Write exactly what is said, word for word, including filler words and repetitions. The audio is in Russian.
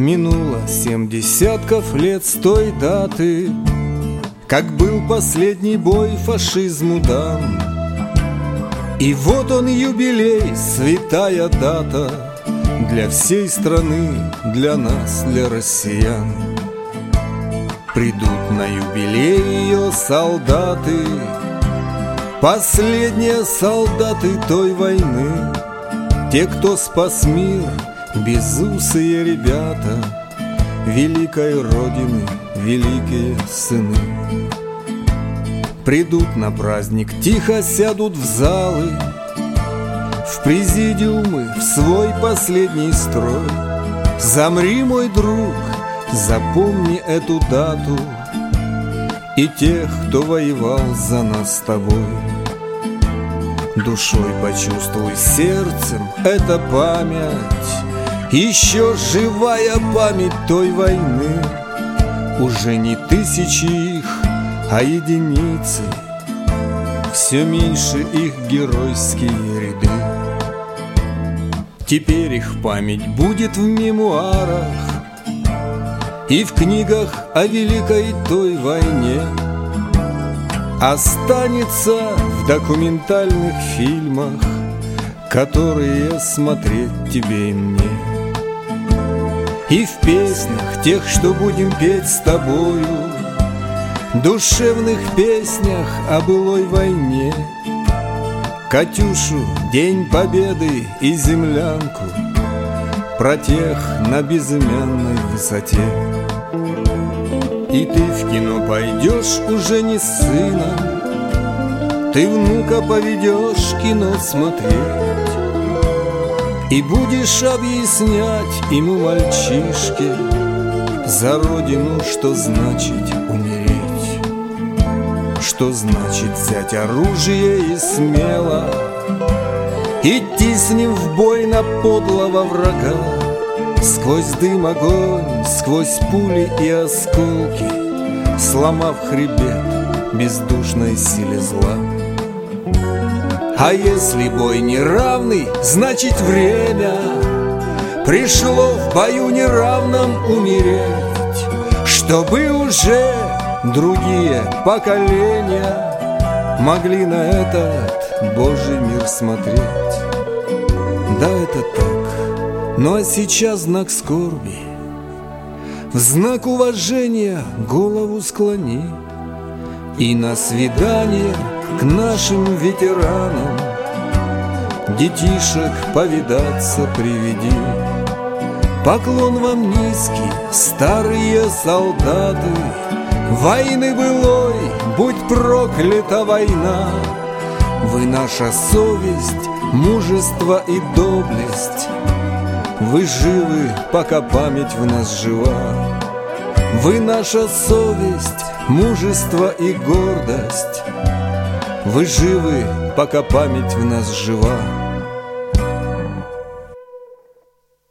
Минуло семь десятков лет с той даты, как был последний бой фашизму дан. И вот он юбилей, святая дата для всей страны, для нас, для россиян. Придут на юбилей ее солдаты, последние солдаты той войны, те, кто спас мир, безусые ребята великой Родины, великие сыны. Придут на праздник, тихо сядут в залы, в президиумы, в свой последний строй. Замри, мой друг, запомни эту дату и тех, кто воевал за нас с тобой. Душой почувствуй, сердцем эта память, еще живая память той войны. Уже не тысячи их, а единицы, все меньше их геройские ряды. Теперь их память будет в мемуарах и в книгах о великой той войне. Останется в документальных фильмах, которые смотреть тебе и мне. И в песнях тех, что будем петь с тобою, душевных песнях о былой войне. Катюшу, День Победы и землянку, про тех на безымянной высоте. И ты в кино пойдешь уже не с сыном, ты внука поведешь кино смотреть. И будешь объяснять ему, мальчишке, за родину, что значит умереть, что значит взять оружие и смело идти с ним в бой на подлого врага. Сквозь дым, огонь, сквозь пули и осколки, сломав хребет бездушной силе зла. А если бой неравный, значит время пришло в бою неравном умереть, чтобы уже другие поколения могли на этот Божий мир смотреть. Да, это так, ну а сейчас знак скорби, в знак уважения голову склони и на свидание к нашим ветеранам детишек повидаться приведи. Поклон вам низкий, старые солдаты, войны былой, будь проклята война. Вы наша совесть, мужество и доблесть, вы живы, пока память в нас жива. Вы наша совесть, мужество и гордость, вы живы, пока память в нас жива.